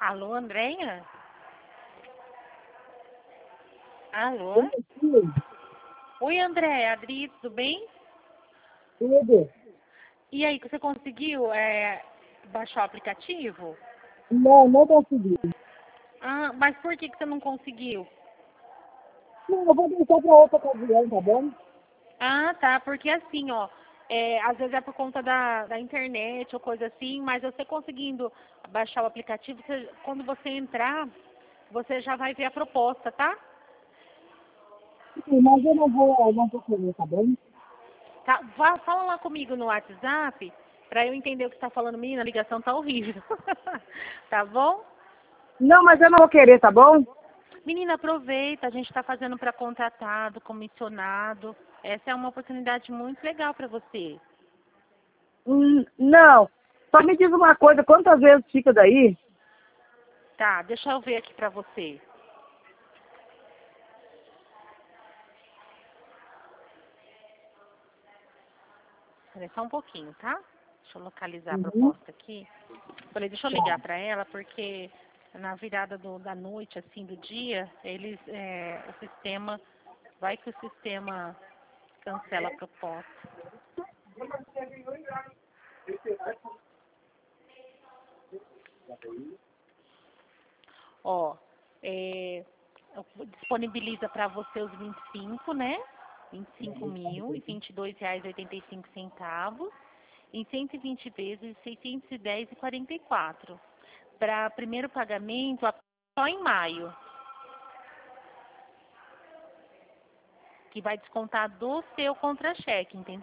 Alô, Andréia? Alô? Tudo. Oi, Andréia, Adri, tudo bem? E aí, você conseguiu baixar o aplicativo? Não, não consegui. Ah, mas por que você não conseguiu? Não, eu vou deixar para outra ocasião, tá bom? Ah, tá, porque assim, ó, às vezes é por conta da internet ou coisa assim, mas você conseguindo baixar o aplicativo, quando você entrar, você já vai ver a proposta, tá? Sim, mas eu não vou querer, tá bom? Tá, fala lá comigo no WhatsApp, pra eu entender o que você tá falando. Menina, a ligação tá horrível. Tá bom? Não, mas eu não vou querer, tá bom? Menina, aproveita, a gente está fazendo para contratado, comissionado. Essa é uma oportunidade muito legal para você. Não. Só me diz uma coisa, quantas vezes fica daí? Tá, deixa eu ver aqui para você. Espera só um pouquinho, tá? Deixa eu localizar a Uhum. proposta aqui. Falei, deixa eu ligar para ela, porque na virada da noite, assim, do dia, o sistema, vai que o sistema cancela a proposta. Ó, disponibiliza para você os 25, né? 25 mil e R$ 22,85 em 120 vezes 610,44. Para primeiro pagamento só em maio, que vai descontar do seu contra-cheque, entendeu?